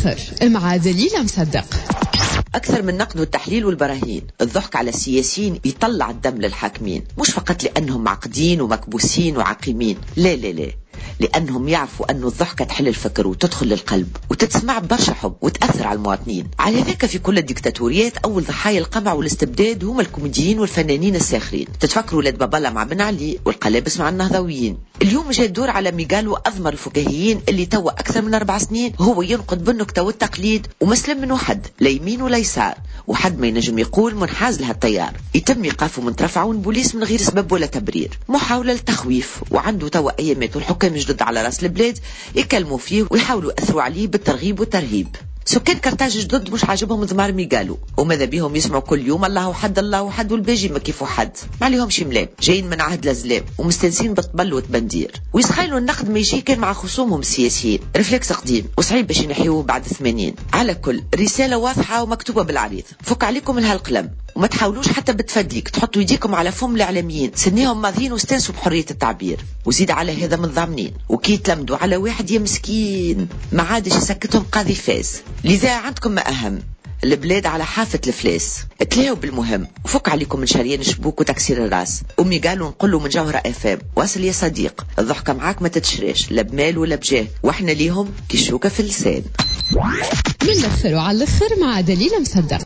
الآخر مع دليل مصدق. أكثر من نقد والتحليل والبراهين، الضحك على السياسيين يطلع الدم للحاكمين، مش فقط لأنهم معقدين ومكبوسين وعقيمين، لا لا لا، لأنهم يعرفوا أنه الضحكة تحل الفكر وتدخل للقلب وتتسمع ببرشا حب وتأثر على المواطنين. على ذلك في كل الديكتاتوريات أول ضحايا القمع والاستبداد هم الكوميديين والفنانين الساخرين. تتفكروا ولاد بابالا مع بن علي والقلابس مع النهضويين. اليوم جاء الدور على ميغالو أضمر الفكاهيين اللي توا أكثر من 4 سنين هو ينقد بالنكتة والتقليد ومسلم منه حد لا يمين ولا يسار، وحد ما ينجم يقول منحاز لها التيار. يتم إيقافه من ترفعون بوليس من غير سبب ولا تبرير، محاولة للتخويف، وعنده توا أيامات والحكام جدد على راس البلاد يكلموا فيه ويحاولوا يأثروا عليه بالترغيب والترهيب. سكان كرتاج جدد مش عاجبهم ضمار ميغالو، وماذا بيهم يسمعوا كل يوم الله حد الله حد والباجي ما كيفوا حد، ما عليهمش ملام، جايين من عهد لزلام ومستنسين بالطبل والتبندير، ويسخيلوا النقد ما يجي كان مع خصومهم السياسيين، رفلكس قديم وصعيب باش ينحيوه بعد 80. على كل رسالة واضحة ومكتوبة بالعريض، فك عليكم من هالقلم وما تحاولوش حتى بتفديك تحطوا يديكم على فم الاعلاميين، سنيهم ماضيين واستنسوا بحرية التعبير، وزيد على هذا من ضامنين، وكي تلمدوا على واحد يا مسكين ما عادش يسكتهم قاضي فاس. لذا عندكم ما أهم، البلاد على حافة الفلاس، تلاهوا بالمهم وفك عليكم من شريان الشبوك وتكسير الراس. أمي قالوا نقولوا من جوهرة أفام، واصل يا صديق، الضحكة معاك ما تتشريش لا بمال ولا بجاه، واحنا ليهم كي الشوكة في اللسان. من الآخر وعلى الآخر مع دليل مصدق.